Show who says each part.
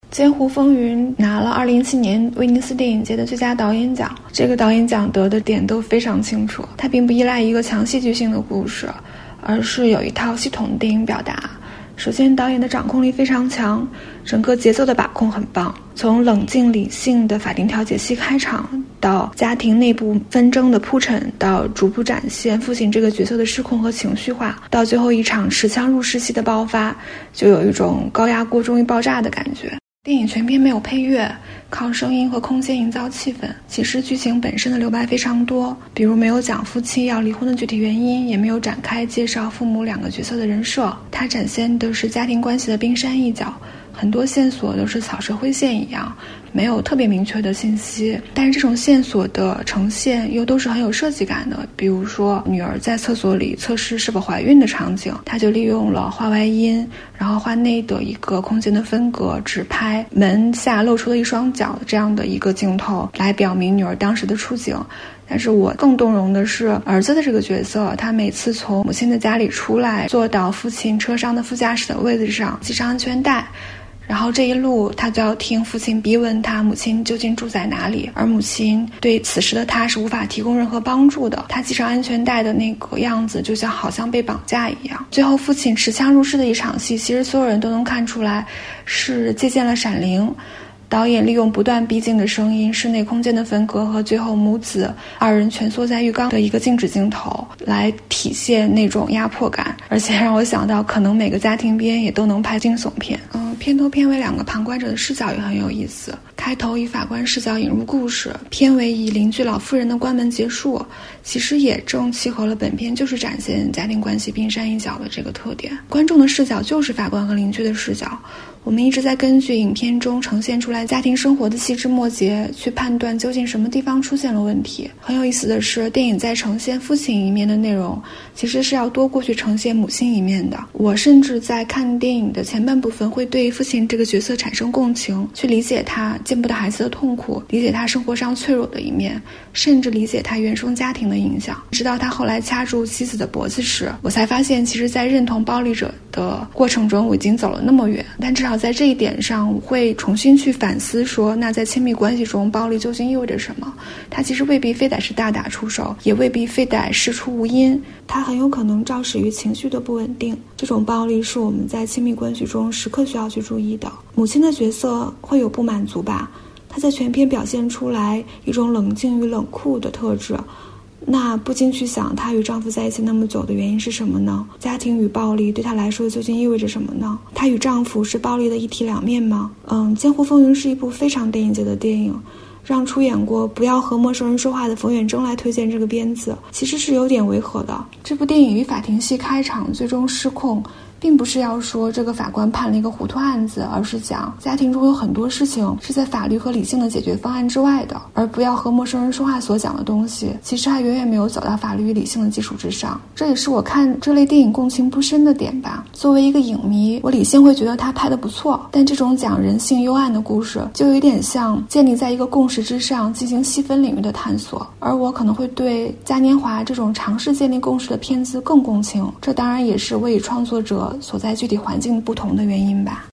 Speaker 1: 监护风云拿了2017年威尼斯电影节的最佳导演奖，这个导演奖得的点都非常清楚，它并不依赖一个强戏剧性的故事，而是有一套系统的电影表达。首先，导演的掌控力非常强，整个节奏的把控很棒，从冷静理性的法庭调解戏开场，到家庭内部纷争的铺陈，到逐步展现父亲这个角色的失控和情绪化，到最后一场持枪入室戏的爆发，就有一种高压锅终于爆炸的感觉。电影全片没有配乐，靠声音和空间营造气氛。其实剧情本身的留白非常多，比如没有讲夫妻要离婚的具体原因，也没有展开介绍父母两个角色的人设，它展现的是家庭关系的冰山一角，很多线索都是草蛇灰线一样，没有特别明确的信息，但是这种线索的呈现又都是很有设计感的。比如说女儿在厕所里测试是否怀孕的场景，他就利用了画外音，然后画内的一个空间的分隔，只拍门下露出了一双脚这样的一个镜头来表明女儿当时的处境。但是我更动容的是儿子的这个角色，他每次从母亲的家里出来，坐到父亲车上的副驾驶的位置上，系上安全带，然后这一路他就要听父亲逼问他母亲究竟住在哪里，而母亲对此时的他是无法提供任何帮助的。他系上安全带的那个样子就像好像被绑架一样。最后父亲持枪入室的一场戏，其实所有人都能看出来是借鉴了《闪灵》，导演利用不断逼近的声音、室内空间的分隔和最后母子二人蜷缩在浴缸的一个静止镜头来体现那种压迫感，而且让我想到可能每个家庭片也都能拍惊悚片。片头片尾两个旁观者的视角也很有意思，开头以法官视角引入故事，片尾以邻居老妇人的关门结束，其实也正契合了本片就是展现家庭关系冰山一角的这个特点。观众的视角就是法官和邻居的视角，我们一直在根据影片中呈现出来家庭生活的细枝末节去判断究竟什么地方出现了问题。很有意思的是，电影在呈现父亲一面的内容其实是要多过去呈现母亲一面的。我甚至在看电影的前半部分会对父亲这个角色产生共情，去理解他见不到孩子的痛苦，理解他生活上脆弱的一面，甚至理解他原生家庭的影响。直到他后来掐住妻子的脖子时，我才发现其实在认同暴力者的过程中我已经走了那么远。但至少在这一点上，我会重新去反思说，那在亲密关系中暴力究竟意味着什么？它其实未必非得是大打出手，也未必非得事出无因，它很有可能肇始于情绪的不稳定。这种暴力是我们在亲密关系中时刻需要去注意的。母亲的角色会有不满足吧，她在全片表现出来一种冷静与冷酷的特质，那不禁去想，她与丈夫在一起那么久的原因是什么呢？家庭与暴力对她来说究竟意味着什么呢？她与丈夫是暴力的一体两面吗？监护风云是一部非常电影节的电影，让出演过不要和陌生人说话的冯远征来推荐这个片子，其实是有点违和的。这部电影与法庭戏开场最终失控，并不是要说这个法官判了一个糊涂案子，而是讲家庭中有很多事情是在法律和理性的解决方案之外的，而不要和陌生人说话所讲的东西其实还远远没有走到法律与理性的基础之上。这也是我看这类电影共情不深的点吧。作为一个影迷，我理性会觉得他拍得不错，但这种讲人性幽暗的故事就有点像建立在一个共识之上进行细分领域的探索，而我可能会对嘉年华这种尝试建立共识的片子更共情，这当然也是为创作者所在具体环境不同的原因吧。